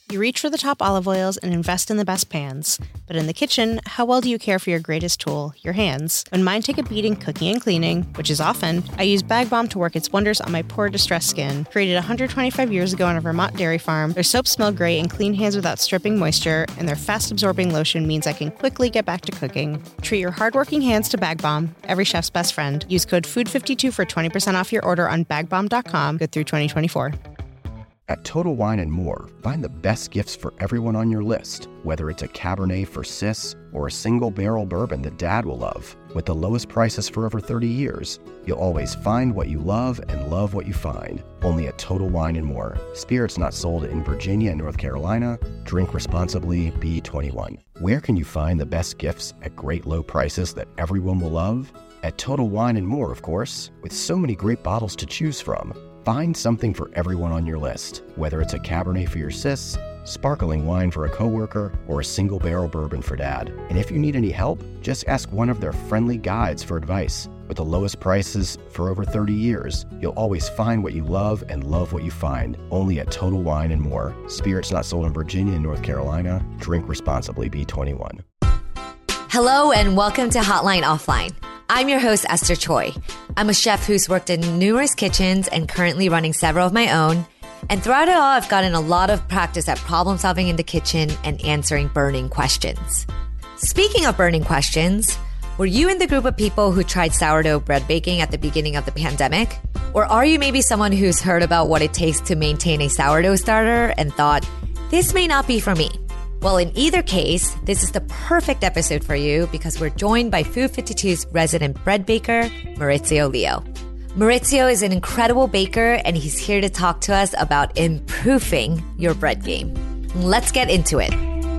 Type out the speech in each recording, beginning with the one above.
You reach for the top olive oils and invest in the best pans. But in the kitchen, how well do you care for your greatest tool, your hands? When mine take a beating cooking and cleaning, which is often, I use Bag Balm to work its wonders on my poor, distressed skin. Created 125 years ago on a Vermont dairy farm, their soaps smell great and clean hands without stripping moisture, and their fast-absorbing lotion means I can quickly get back to cooking. Treat your hardworking hands to Bag Balm, every chef's best friend. Use code FOOD52 for 20% off your order on bagbalm.com, good through 2024. At Total Wine & More, find the best gifts for everyone on your list, whether it's a Cabernet for sis or a single-barrel bourbon that Dad will love. With the lowest prices for over 30 years, you'll always find what you love and love what you find. Only at Total Wine & More. Spirits not sold in Virginia and North Carolina. Drink responsibly. Be 21. Where can you find the best gifts at great low prices that everyone will love? At Total Wine & More, of course, with so many great bottles to choose from. Find something for everyone on your list, whether it's a Cabernet for your sis, sparkling wine for a coworker, or a single-barrel bourbon for Dad. And if you need any help, just ask one of their friendly guides for advice. With the lowest prices for over 30 years, you'll always find what you love and love what you find. Only at Total Wine & More. Spirits not sold in Virginia and North Carolina. Drink responsibly. Be 21. Hello and welcome to Hotline Offline. I'm your host, Esther Choi. I'm a chef who's worked in numerous kitchens and currently running several of my own. And throughout it all, I've gotten a lot of practice at problem solving in the kitchen and answering burning questions. Speaking of burning questions, were you in the group of people who tried sourdough bread baking at the beginning of the pandemic? Or are you maybe someone who's heard about what it takes to maintain a sourdough starter and thought, this may not be for me? Well, in either case, this is the perfect episode for you because we're joined by Food 52's resident bread baker, Maurizio Leo. Maurizio is an incredible baker, and he's here to talk to us about improving your bread game. Let's get into it.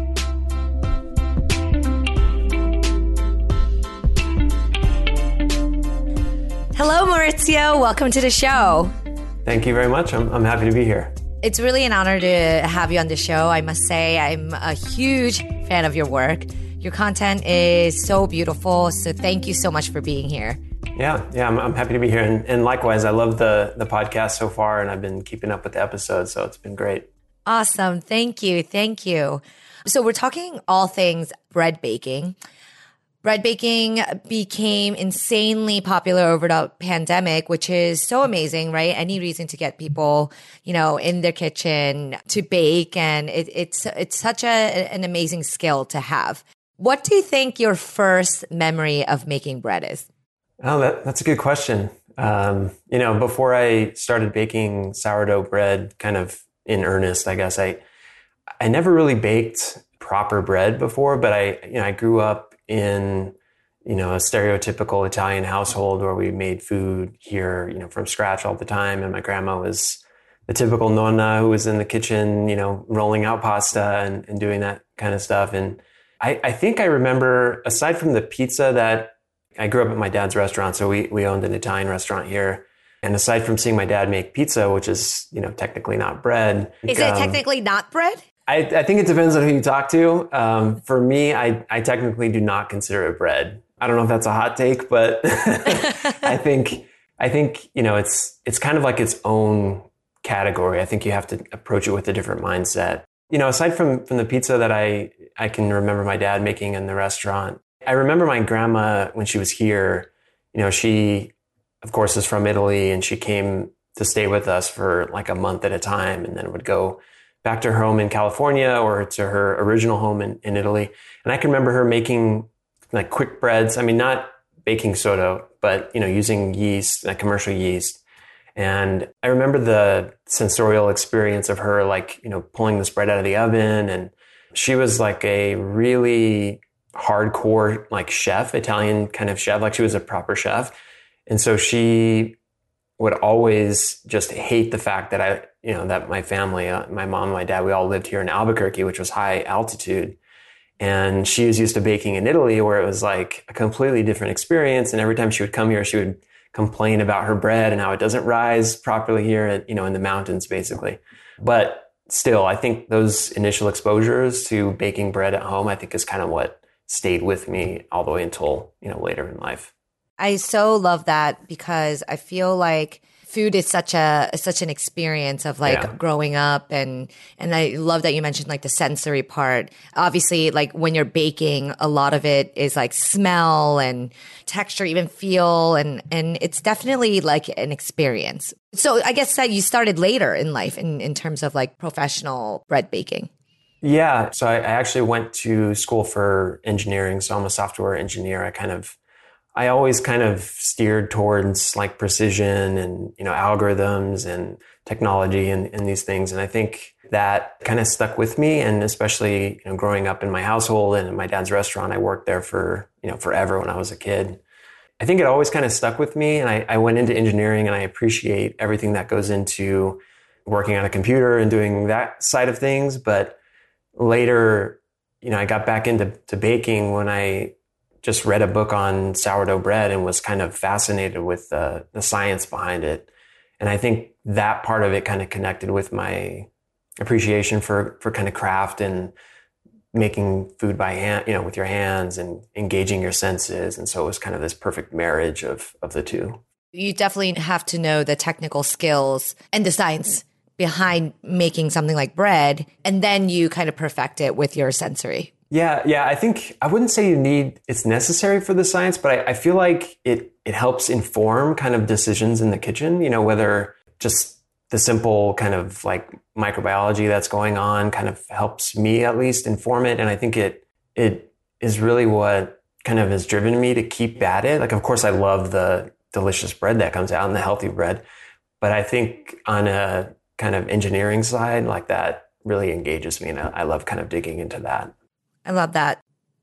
Hello, Maurizio. Welcome to the show. Thank you very much. I'm happy to be here. It's really an honor to have you on the show. I must say I'm a huge fan of your work. Your content is so beautiful. So thank you so much for being here. Yeah, I'm happy to be here. And likewise, I love the podcast so far, and I've been keeping up with the episodes, so it's been great. Awesome. Thank you. So we're talking all things bread baking. Bread baking became insanely popular over the pandemic, which is so amazing, right? Any reason to get people, in their kitchen to bake. And it's such an amazing skill to have. What do you think your first memory of making bread is? Oh, that's a good question. Before I started baking sourdough bread kind of in earnest, I guess, I never really baked proper bread before, but I grew up in, a stereotypical Italian household where we made food here, from scratch all the time. And my grandma was the typical nonna who was in the kitchen, rolling out pasta and doing that kind of stuff. And I think I remember, aside from the pizza that I grew up at my dad's restaurant, so we owned an Italian restaurant here. And aside from seeing my dad make pizza, which is, technically not bread. Is it technically not bread? I think it depends on who you talk to. For me, I technically do not consider it bread. I don't know if that's a hot take, but I think it's kind of like its own category. I think you have to approach it with a different mindset. Aside from the pizza that I can remember my dad making in the restaurant, I remember my grandma when she was here. She, of course, is from Italy, and she came to stay with us for like a month at a time, and then would go back to her home in California or to her original home in Italy. And I can remember her making like quick breads. I mean, not baking soda, but, using yeast, like commercial yeast. And I remember the sensorial experience of her, like, pulling this bread out of the oven. And she was like a really hardcore, like chef, Italian kind of chef, like she was a proper chef. And so she would always just hate the fact that that my family, my mom and my dad, we all lived here in Albuquerque, which was high altitude. And she was used to baking in Italy, where it was like a completely different experience. And every time she would come here, she would complain about her bread and how it doesn't rise properly here, in the mountains, basically. But still, I think those initial exposures to baking bread at home, I think is kind of what stayed with me all the way until, later in life. I so love that because I feel like food is such an experience of like growing up, and I love that you mentioned like the sensory part. Obviously, like when you're baking, a lot of it is like smell and texture, even feel, and it's definitely like an experience. So I guess that you started later in life in terms of like professional bread baking. Yeah. So I actually went to school for engineering. So I'm a software engineer. I always kind of steered towards like precision and, algorithms and technology and these things. And I think that kind of stuck with me. And especially, growing up in my household and in my dad's restaurant, I worked there for, forever when I was a kid. I think it always kind of stuck with me. And I went into engineering, and I appreciate everything that goes into working on a computer and doing that side of things. But later, I got back into baking when I just read a book on sourdough bread and was kind of fascinated with the science behind it. And I think that part of it kind of connected with my appreciation for kind of craft and making food by hand, with your hands and engaging your senses. And so it was kind of this perfect marriage of the two. You definitely have to know the technical skills and the science behind making something like bread, and then you kind of perfect it with your sensory. Yeah. I think I wouldn't say it's necessary for the science, but I feel like it helps inform kind of decisions in the kitchen, whether just the simple kind of like microbiology that's going on kind of helps me at least inform it. And I think it is really what kind of has driven me to keep at it. Like, of course, I love the delicious bread that comes out and the healthy bread, but I think on a kind of engineering side, like that really engages me. And I love kind of digging into that. I love that.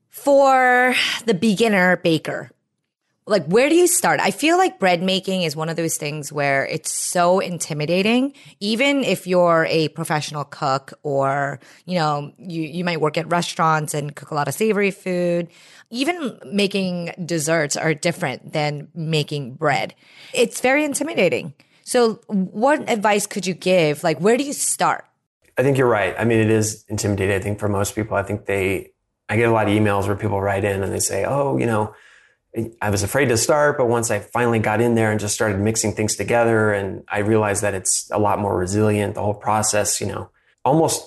For the beginner baker, like where do you start? I feel like bread making is one of those things where it's so intimidating. Even if you're a professional cook or, you might work at restaurants and cook a lot of savory food. Even making desserts are different than making bread. It's very intimidating. So what advice could you give? Like, where do you start? I think you're right. I mean, it is intimidating. I think for most people, I get a lot of emails where people write in and they say, oh, I was afraid to start, but once I finally got in there and just started mixing things together, and I realized that it's a lot more resilient, the whole process, almost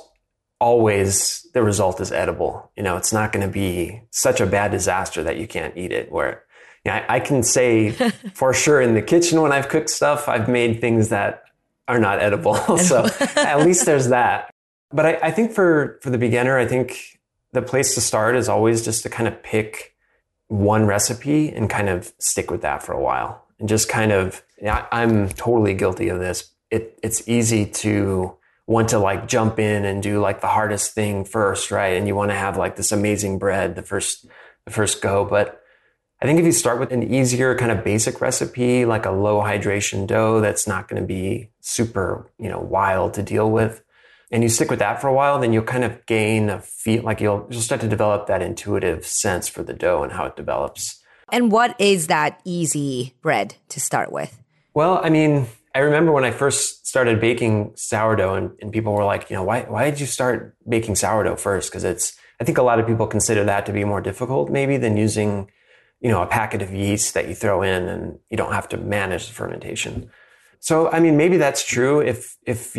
always the result is edible. It's not going to be such a bad disaster that you can't eat it. Where I can say for sure in the kitchen when I've cooked stuff, I've made things that are not edible. So at least there's that. But I think for the beginner, I think the place to start is always just to kind of pick one recipe and kind of stick with that for a while. And just kind of, I'm totally guilty of this. It's easy to want to like jump in and do like the hardest thing first, right? And you want to have like this amazing bread the first go. But I think if you start with an easier kind of basic recipe, like a low hydration dough that's not going to be super, wild to deal with, and you stick with that for a while, then you'll kind of gain a feel, like you'll start to develop that intuitive sense for the dough and how it develops. And what is that easy bread to start with? Well, I mean, I remember when I first started baking sourdough and people were like, why did you start baking sourdough first? Because I think a lot of people consider that to be more difficult maybe than using a packet of yeast that you throw in and you don't have to manage the fermentation. So, I mean, maybe that's true if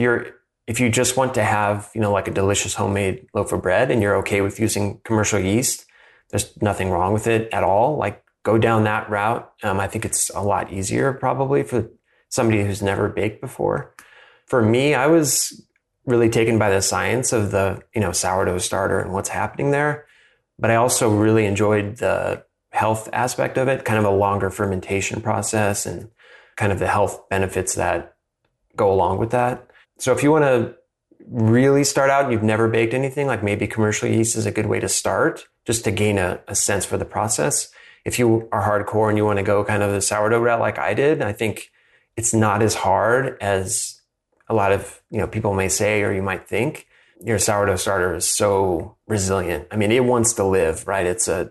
you just want to have, like a delicious homemade loaf of bread and you're okay with using commercial yeast, there's nothing wrong with it at all. Like, go down that route. I think it's a lot easier probably for somebody who's never baked before. For me, I was really taken by the science of the, sourdough starter and what's happening there. But I also really enjoyed the health aspect of it, kind of a longer fermentation process and kind of the health benefits that go along with that. So if you want to really start out and you've never baked anything, like maybe commercial yeast is a good way to start just to gain a sense for the process. If you are hardcore and you want to go kind of the sourdough route like I did, I think it's not as hard as a lot of, people may say, or you might think. Your sourdough starter is so resilient. I mean, it wants to live, right? It's a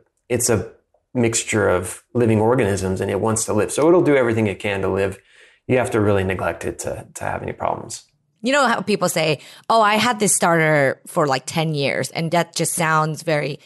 mixture of living organisms and it wants to live. So it'll do everything it can to live. You have to really neglect it to have any problems. You know how people say, oh, I had this starter for like 10 years. And that just sounds very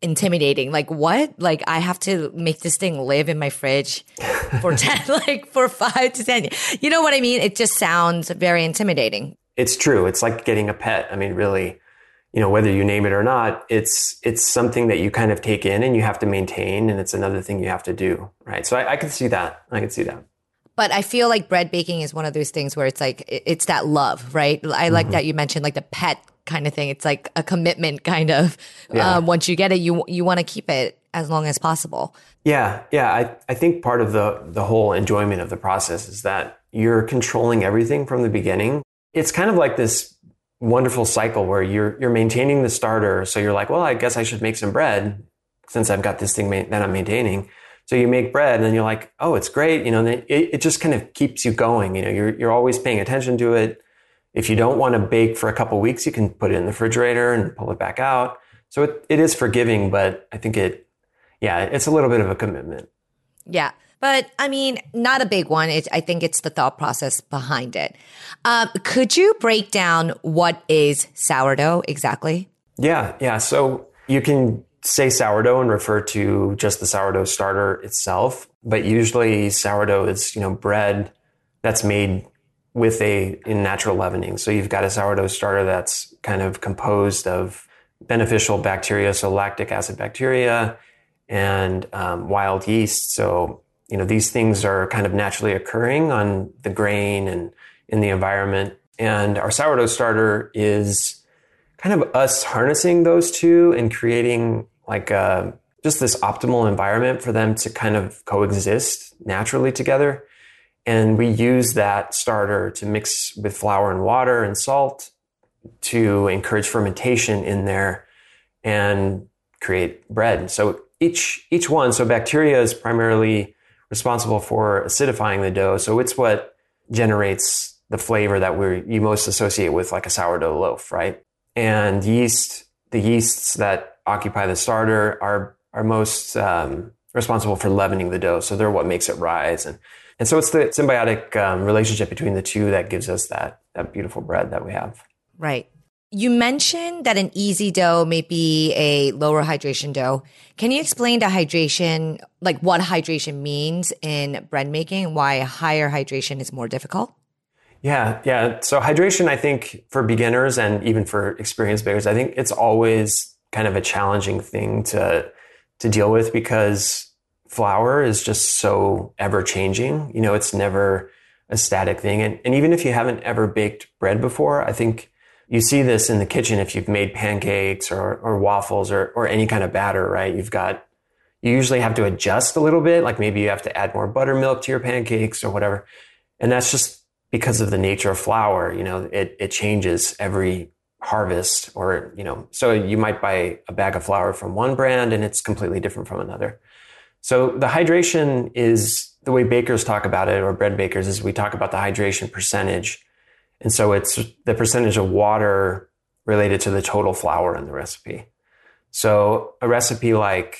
intimidating. Like what? Like I have to make this thing live in my fridge for 10, like for 5 to 10. You know what I mean? It just sounds very intimidating. It's true. It's like getting a pet. I mean, really, whether you name it or not, it's something that you kind of take in and you have to maintain. And it's another thing you have to do. Right. So I can see that. I can see that. But I feel like bread baking is one of those things where it's like, it's that love, right? I like that you mentioned like the pet kind of thing. It's like a commitment kind of, once you get it, you want to keep it as long as possible. Yeah. Yeah. I think part of the whole enjoyment of the process is that you're controlling everything from the beginning. It's kind of like this wonderful cycle where you're maintaining the starter. So you're like, well, I guess I should make some bread since I've got this thing that I'm maintaining. So you make bread and then you're like, oh, it's great. And then it just kind of keeps you going. You're always paying attention to it. If you don't want to bake for a couple of weeks, you can put it in the refrigerator and pull it back out. So it is forgiving, but I think it's a little bit of a commitment. Yeah. But I mean, not a big one. I think it's the thought process behind it. Could you break down what is sourdough exactly? Yeah. Yeah. So you can say sourdough and refer to just the sourdough starter itself. But usually sourdough is, bread that's made with in natural leavening. So you've got a sourdough starter that's kind of composed of beneficial bacteria, so lactic acid bacteria and wild yeast. So, these things are kind of naturally occurring on the grain and in the environment. And our sourdough starter is kind of us harnessing those two and creating like just this optimal environment for them to kind of coexist naturally together. And we use that starter to mix with flour and water and salt to encourage fermentation in there and create bread. So each one, so bacteria is primarily responsible for acidifying the dough. So it's what generates the flavor that you most associate with like a sourdough loaf, right? And the yeasts that occupy the starter are most responsible for leavening the dough. So they're what makes it rise. And so it's the symbiotic relationship between the two that gives us that beautiful bread that we have. Right. You mentioned that an easy dough may be a lower hydration dough. Can you explain the hydration, like what hydration means in bread making and why higher hydration is more difficult? Yeah. So hydration, I think for beginners and even for experienced bakers, I think it's always kind of a challenging thing to deal with because flour is just so ever changing. It's never a static thing. And even if you haven't ever baked bread before, I think you see this in the kitchen if you've made pancakes or waffles or any kind of batter, right? You usually have to adjust a little bit. Like maybe you have to add more buttermilk to your pancakes or whatever. And that's just because of the nature of flour. It changes every harvest so you might buy a bag of flour from one brand and it's completely different from another. So the hydration is the way bakers talk about it, or bread bakers, is we talk about the hydration percentage. And so it's the percentage of water related to the total flour in the recipe. So a recipe like,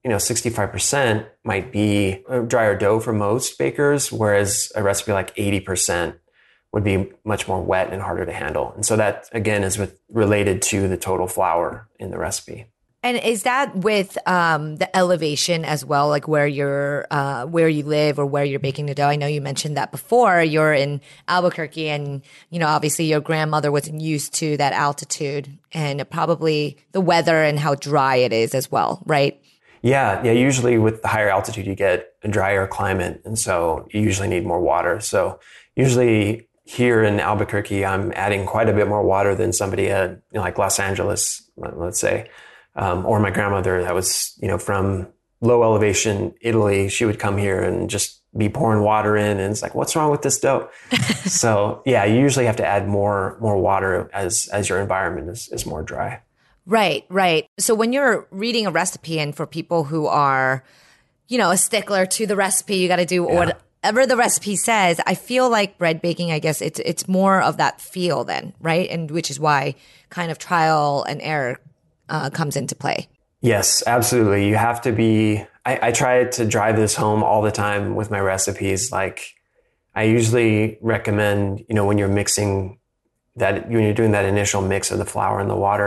65% might be a drier dough for most bakers, whereas a recipe like 80% would be much more wet and harder to handle. And so that, again, is related to the total flour in the recipe. And is that with the elevation as well, like where you live or where you're baking the dough? I know you mentioned that before. You're in Albuquerque, and obviously your grandmother wasn't used to that altitude, and probably the weather and how dry it is as well, right? Yeah. Usually with the higher altitude, you get a drier climate, and so you usually need more water. So usually here in Albuquerque, I'm adding quite a bit more water than somebody at like Los Angeles, let's say. Or my grandmother that was, from low elevation Italy. She would come here and just be pouring water in, and it's like, what's wrong with this dough? So yeah, you usually have to add more water as your environment is more dry. Right. So when you're reading a recipe, and for people who are, a stickler to the recipe, you got to do whatever the recipe says. I feel like bread baking, I guess it's more of that feel then, right? And which is why kind of trial and error comes into play. Yes, absolutely. You have to be, I try to drive this home all the time with my recipes. Like I usually recommend, when you're mixing that, when you're doing that initial mix of the flour and the water,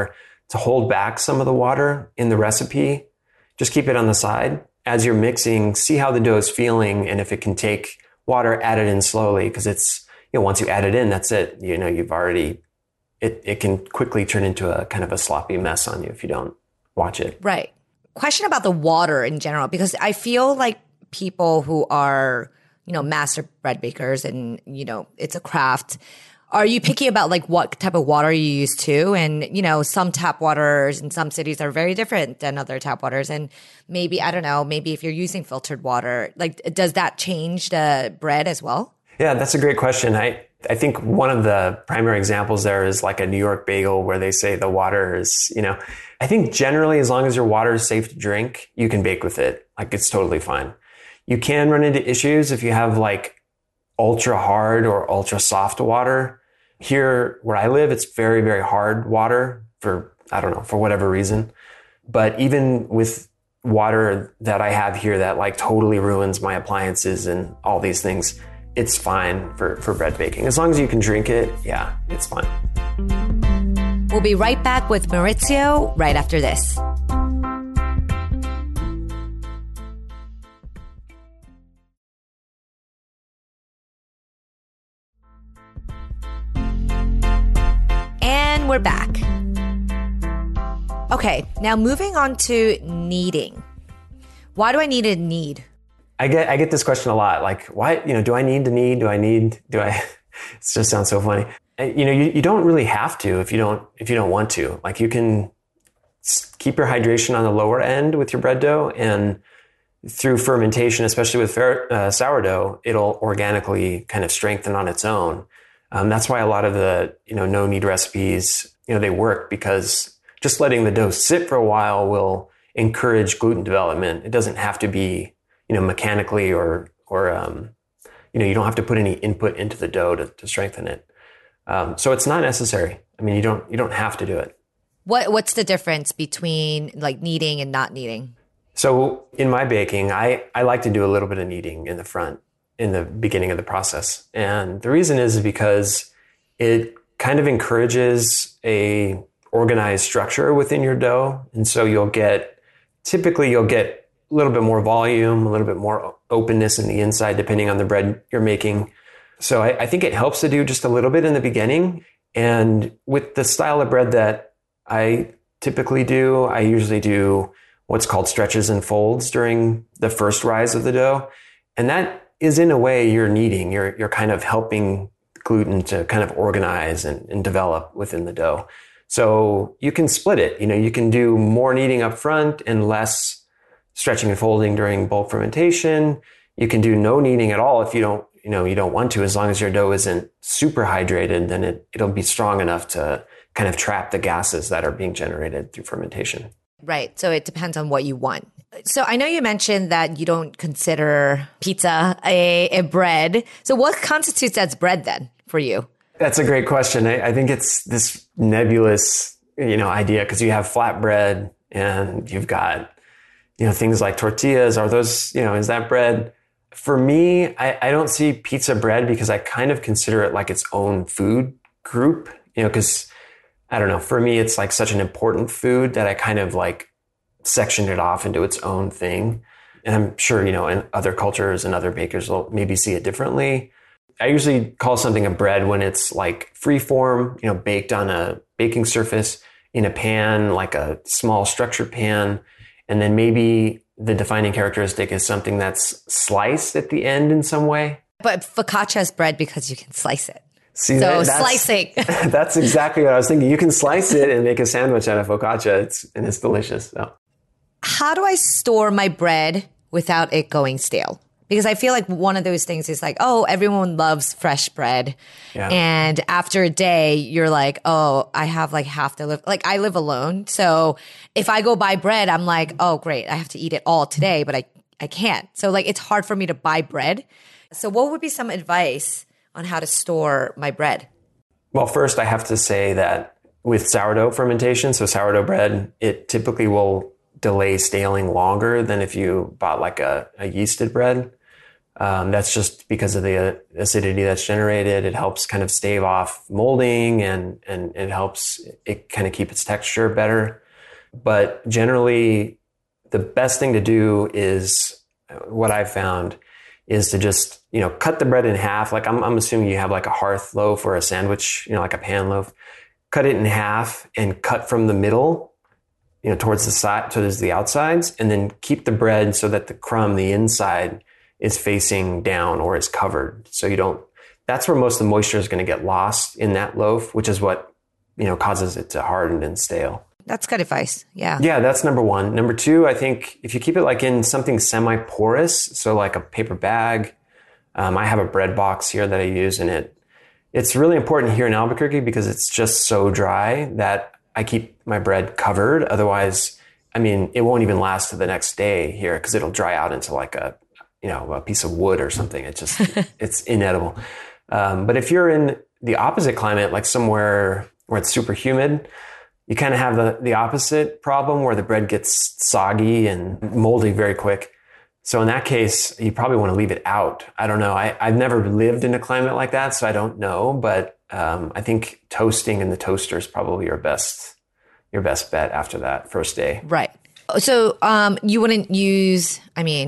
to hold back some of the water in the recipe. Just keep it on the side. As you're mixing, see how the dough is feeling, and if it can take water, add it in slowly, because it's, once you add it in, that's it. You've already, it can quickly turn into a kind of a sloppy mess on you if you don't watch it. Right. Question about the water in general, because I feel like people who are, master bread bakers and, it's a craft. Are you picky about like what type of water you use too? And, some tap waters in some cities are very different than other tap waters. And maybe, I don't know, maybe if you're using filtered water, like does that change the bread as well? Yeah, that's a great question. I think one of the primary examples there is like a New York bagel where they say the water is, I think generally as long as your water is safe to drink, you can bake with it. Like it's totally fine. You can run into issues if you have like ultra hard or ultra soft water. Here where I live, it's very, very hard water for whatever reason. But even with water that I have here that like totally ruins my appliances and all these things, it's fine for bread baking. As long as you can drink it, yeah, it's fine. We'll be right back with Maurizio right after this. And we're back. Okay, now moving on to kneading. Why do I need to knead? I get this question a lot. Like, why, do I need to knead? It just sounds so funny. You don't really have to if you don't want to. Like you can keep your hydration on the lower end with your bread dough, and through fermentation, especially with sourdough, it'll organically kind of strengthen on its own. That's why a lot of the, no knead recipes, they work, because just letting the dough sit for a while will encourage gluten development. It doesn't have to be, mechanically or you don't have to put any input into the dough to strengthen it. So it's not necessary. I mean, you don't have to do it. What's the difference between like kneading and not kneading? So in my baking, I like to do a little bit of kneading in the beginning of the process. And the reason is because it kind of encourages a organized structure within your dough. And so you'll get a little bit more volume, a little bit more openness in the inside, depending on the bread you're making. So I think it helps to do just a little bit in the beginning. And with the style of bread that I typically do, I usually do what's called stretches and folds during the first rise of the dough. And that is, in a way, you're kneading. You're kind of helping gluten to kind of organize and develop within the dough. So you can split it. You can do more kneading up front and less stretching and folding during bulk fermentation. You can do no kneading at all if you don't want to. As long as your dough isn't super hydrated, then it'll be strong enough to kind of trap the gases that are being generated through fermentation. Right. So it depends on what you want. So I know you mentioned that you don't consider pizza a bread. So what constitutes as bread then for you? That's a great question. I think it's this nebulous, idea, because you have flatbread and you've got, things like tortillas. Are those, is that bread? For me, I don't see pizza bread because I kind of consider it like its own food group, because I don't know, for me, it's like such an important food that I kind of like sectioned it off into its own thing. And I'm sure, in other cultures and other bakers will maybe see it differently. I usually call something a bread when it's like free form, baked on a baking surface in a pan, like a small structured pan. And then maybe the defining characteristic is something that's sliced at the end in some way. But focaccia is bread because you can slice it. See, so slicing. That's exactly what I was thinking. You can slice it and make a sandwich out of focaccia. It's delicious. So. How do I store my bread without it going stale? Because I feel like one of those things is like, oh, everyone loves fresh bread. Yeah. And after a day, you're like, oh, I have like half to live. Like I live alone. So if I go buy bread, I'm like, oh, great. I have to eat it all today, but I can't. So like it's hard for me to buy bread. So what would be some advice on how to store my bread? Well, first I have to say that with sourdough fermentation, so sourdough bread, it typically will delay staling longer than if you bought like a yeasted bread. That's just because of the acidity that's generated. It helps kind of stave off molding and it helps it kind of keep its texture better. But generally, the best thing to do is what I've found is to just, cut the bread in half. Like I'm assuming you have like a hearth loaf or a sandwich, like a pan loaf. Cut it in half and cut from the middle, towards the side, towards the outsides, and then keep the bread so that the crumb, the inside, is facing down or is covered. So that's where most of the moisture is going to get lost in that loaf, which is what, causes it to harden and stale. That's good advice. Yeah. Yeah, that's number one. Number two, I think if you keep it like in something semi-porous, so like a paper bag, I have a bread box here that I use in it. It's really important here in Albuquerque because it's just so dry that I keep my bread covered. Otherwise, it won't even last to the next day here because it'll dry out into like a piece of wood or something. It's inedible. But if you're in the opposite climate, like somewhere where it's super humid, you kind of have the opposite problem where the bread gets soggy and moldy very quick. So in that case, you probably want to leave it out. I don't know. I've never lived in a climate like that, so I don't know. But I think toasting in the toaster is probably your best bet after that first day. Right. So you wouldn't use,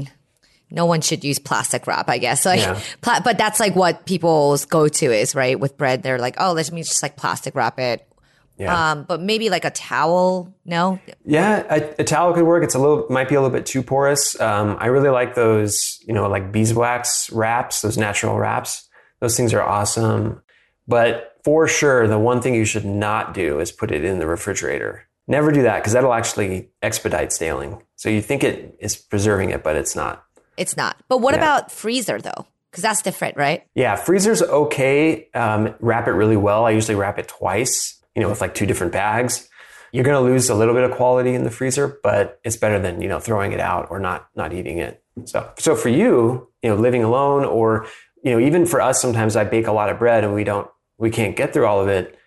no one should use plastic wrap, I guess. But that's like what people's go-to is, right? With bread, they're like, oh, let me just like plastic wrap it. Yeah. But maybe like a towel, no? Yeah, a towel could work. Might be a little bit too porous. I really like those, like beeswax wraps, those natural wraps. Those things are awesome. But for sure, the one thing you should not do is put it in the refrigerator. Never do that because that'll actually expedite staling. So you think it is preserving it, but it's not. It's not. But what about freezer though? Because that's different, right? Yeah, freezer's okay. Wrap it really well. I usually wrap it twice. With like 2 different bags. You're going to lose a little bit of quality in the freezer, but it's better than, throwing it out or not eating it. So for you, living alone or, even for us, sometimes I bake a lot of bread and we can't get through all of it.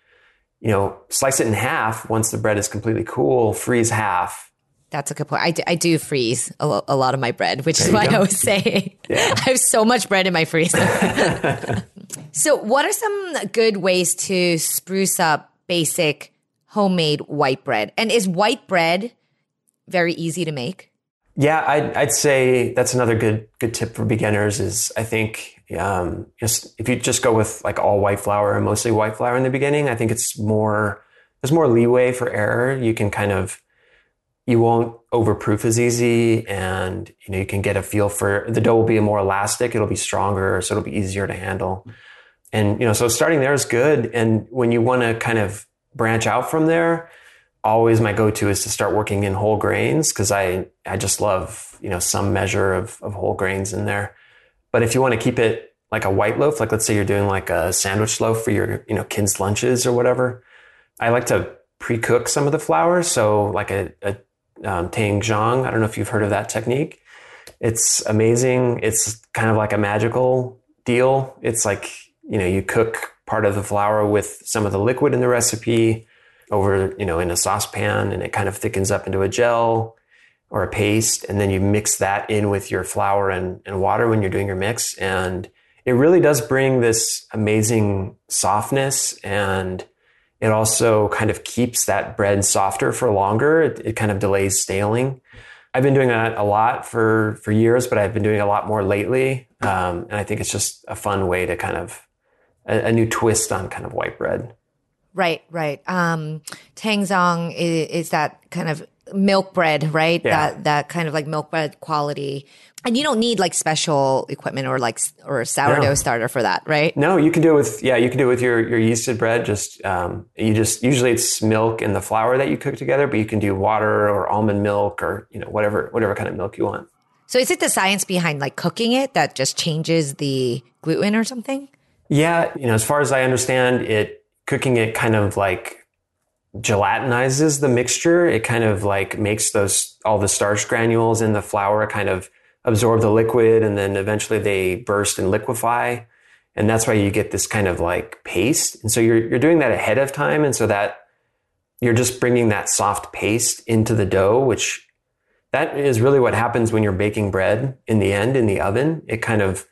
Slice it in half once the bread is completely cool, freeze half. That's a good point. I do freeze a lot of my bread, which is why I was saying I have so much bread in my freezer. So what are some good ways to spruce up basic homemade white bread? And is white bread very easy to make? Yeah, I'd say that's another good tip for beginners is I think just if you just go with like all white flour and mostly white flour in the beginning, I think there's more leeway for error. You won't overproof as easy and you can get a feel for the dough will be more elastic, it'll be stronger, so it'll be easier to handle. And, so starting there is good. And when you want to kind of branch out from there, always my go-to is to start working in whole grains because I just love, some measure of whole grains in there. But if you want to keep it like a white loaf, like let's say you're doing like a sandwich loaf for your, kids' lunches or whatever, I like to pre-cook some of the flour. So like a Tang Zhang, I don't know if you've heard of that technique. It's amazing. It's kind of like a magical deal. It's like, you cook part of the flour with some of the liquid in the recipe over, in a saucepan and it kind of thickens up into a gel or a paste. And then you mix that in with your flour and water when you're doing your mix. And it really does bring this amazing softness and it also kind of keeps that bread softer for longer. It kind of delays staling. I've been doing that a lot for years, but I've been doing a lot more lately. And I think it's just a fun way to kind of a new twist on kind of white bread. Right. Tangzong is that kind of milk bread, right? Yeah. That kind of like milk bread quality. And you don't need like special equipment or a sourdough starter for that, right? No, you can do it with your yeasted bread. Usually it's milk and the flour that you cook together, but you can do water or almond milk or, whatever kind of milk you want. So is it the science behind like cooking it that just changes the gluten or something? Yeah. As far as I understand it, cooking it kind of like gelatinizes the mixture. It kind of like makes all the starch granules in the flour kind of absorb the liquid and then eventually they burst and liquefy. And that's why you get this kind of like paste. And so you're doing that ahead of time. And so that you're just bringing that soft paste into the dough, which that is really what happens when you're baking bread in the end in the oven. It kind of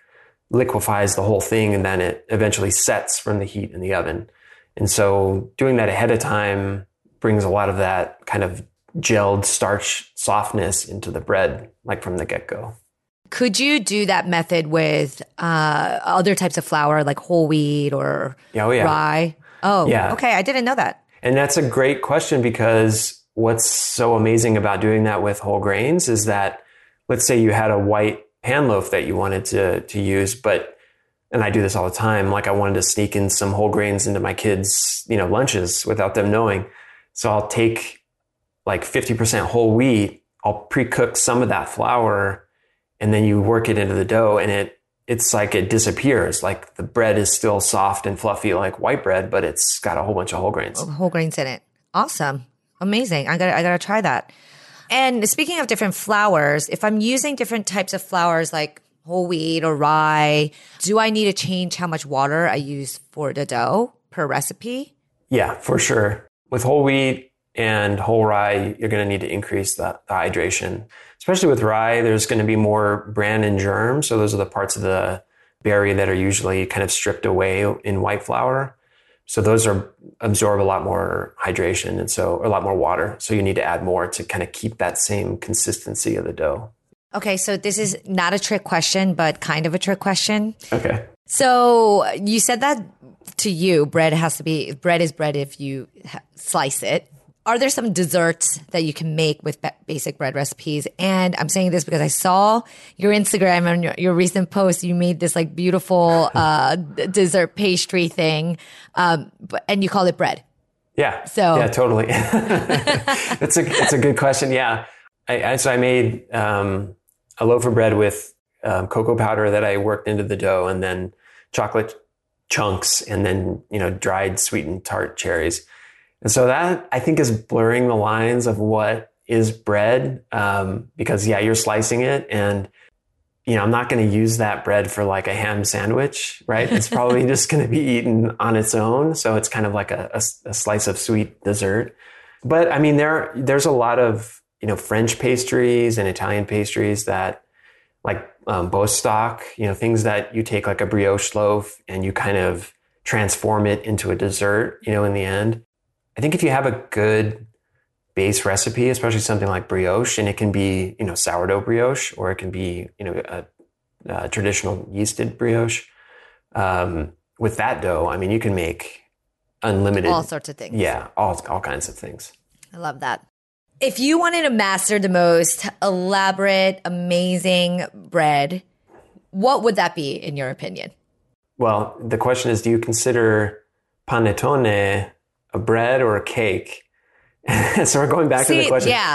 liquefies the whole thing, and then it eventually sets from the heat in the oven. And so doing that ahead of time brings a lot of that kind of gelled starch softness into the bread, like from the get-go. Could you do that method with other types of flour, like whole wheat or rye? Oh, yeah. Okay. I didn't know that. And that's a great question, because what's so amazing about doing that with whole grains is that, let's say you had a white pan loaf that you wanted to use, and I do this all the time, like I wanted to sneak in some whole grains into my kids', lunches without them knowing. So I'll take like 50% whole wheat, I'll pre-cook some of that flour, and then you work it into the dough, and it's like it disappears. Like the bread is still soft and fluffy like white bread, but it's got a whole bunch of whole grains. Whole grains in it. Awesome. Amazing. I gotta try that. And speaking of different flours, if I'm using different types of flours like whole wheat or rye, do I need to change how much water I use for the dough per recipe? Yeah, for sure. With whole wheat and whole rye, you're going to need to increase the hydration. Especially with rye, there's going to be more bran and germ. So those are the parts of the berry that are usually kind of stripped away in white flour. So those absorb a lot more hydration, and so a lot more water. So you need to add more to kind of keep that same consistency of the dough. Okay, so this is not a trick question, but kind of a trick question. Okay. So you said that to you, bread is bread if you slice it. Are there some desserts that you can make with basic bread recipes? And I'm saying this because I saw your Instagram and your recent post. You made this like beautiful dessert pastry thing, and you call it bread. Yeah. Yeah, totally. It's a good question. Yeah. I made a loaf of bread with cocoa powder that I worked into the dough, and then chocolate chunks, and then dried sweetened tart cherries. And so that, I think, is blurring the lines of what is bread, because you're slicing it, and I'm not going to use that bread for like a ham sandwich, right? It's probably just going to be eaten on its own. So it's kind of like a slice of sweet dessert. But I mean, there's a lot of French pastries and Italian pastries that, like Bostock, things that you take like a brioche loaf and you kind of transform it into a dessert, in the end. I think if you have a good base recipe, especially something like brioche, and it can be, sourdough brioche, or it can be, a traditional yeasted brioche. With that dough, I mean, you can make unlimited. All sorts of things. Yeah, all kinds of things. I love that. If you wanted to master the most elaborate, amazing bread, what would that be, in your opinion? Well, the question is, do you consider panettone a bread or a cake? So we're going back to the question. Yeah.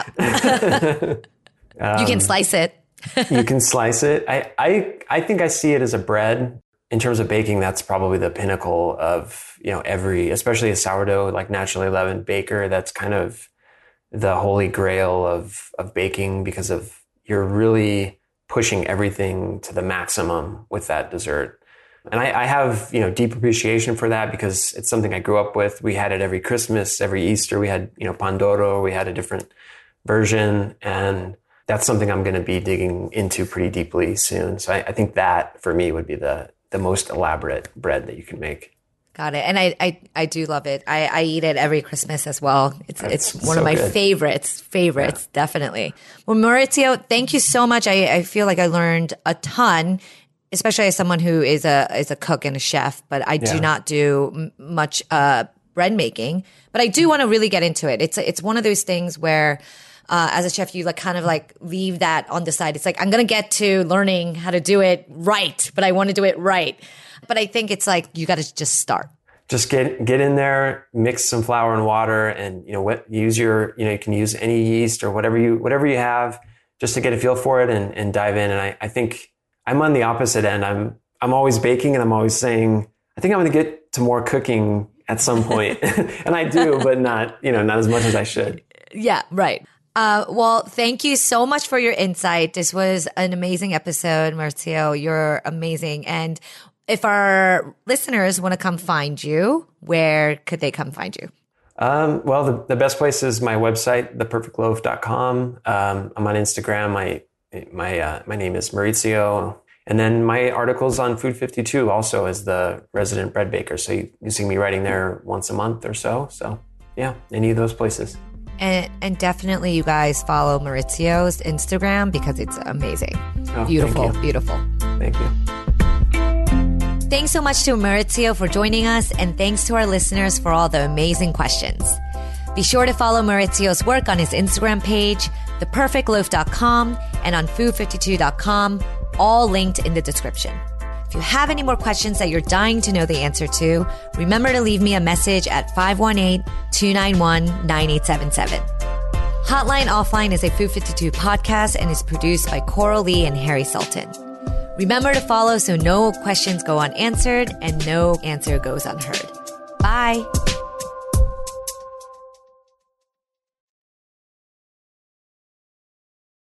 You can slice it. You can slice it. I think I see it as a bread. In terms of baking, that's probably the pinnacle of, especially a sourdough, like naturally leavened baker. That's kind of the holy grail of baking, because you're really pushing everything to the maximum with that dessert. And I have, deep appreciation for that, because it's something I grew up with. We had it every Christmas, every Easter. We had, Pandoro. We had a different version. And that's something I'm going to be digging into pretty deeply soon. So I think that, for me, would be the most elaborate bread that you can make. Got it. And I do love it. I eat it every Christmas as well. It's one of my good. favorites, definitely. Well, Maurizio, thank you so much. I feel like I learned a ton, especially as someone who is a cook and a chef, but I do not do much bread making. But I do want to really get into it. It's one of those things where as a chef, you kind of leave that on the side. It's like, I'm going to get to learning how to do it right, but I want to do it right. But I think it's like, you got to just start. Just get in there, mix some flour and water, and use you can use any yeast or whatever you have, just to get a feel for it and dive in. And I think I'm on the opposite end. I'm always baking, and I'm always saying, I think I'm going to get to more cooking at some point. And I do, but not as much as I should. Yeah, right. Well, thank you so much for your insight. This was an amazing episode, Maurizio. You're amazing. And if our listeners want to come find you, where could they come find you? Well, the best place is my website, theperfectloaf.com. I'm on Instagram. My name is Maurizio. And then my articles on Food 52 also as the resident bread baker. So you see me writing there once a month or so. So yeah, any of those places. And definitely you guys follow Maurizio's Instagram because it's amazing. Oh, beautiful, beautiful. Thank you. Thanks so much to Maurizio for joining us, and thanks to our listeners for all the amazing questions. Be sure to follow Maurizio's work on his Instagram page, theperfectloaf.com, and on food52.com, all linked in the description. If you have any more questions that you're dying to know the answer to, remember to leave me a message at 518-291-9877. Hotline Offline is a Food 52 podcast and is produced by Coral Lee and Harry Sultan. Remember to follow so no questions go unanswered and no answer goes unheard. Bye.